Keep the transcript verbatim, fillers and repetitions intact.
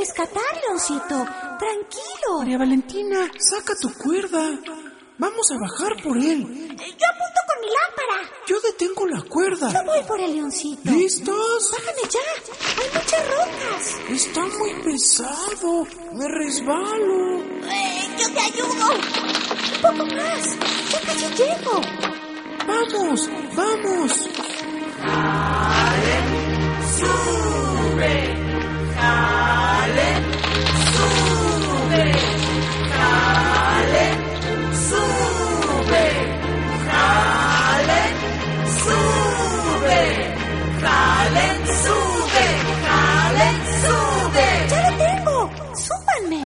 rescatar, Leoncito. Tranquilo. María Valentina, saca tu cuerda. Vamos a bajar por él. Yo apunto con mi lámpara. Yo detengo la cuerda. Yo voy por el Leoncito. ¿Listos? Bájame ya. Hay muchas rocas. Está muy pesado. Me resbalo. Eh, yo te ayudo. Un poco más. Ya casi llego. Vamos, vamos. ¡Sube!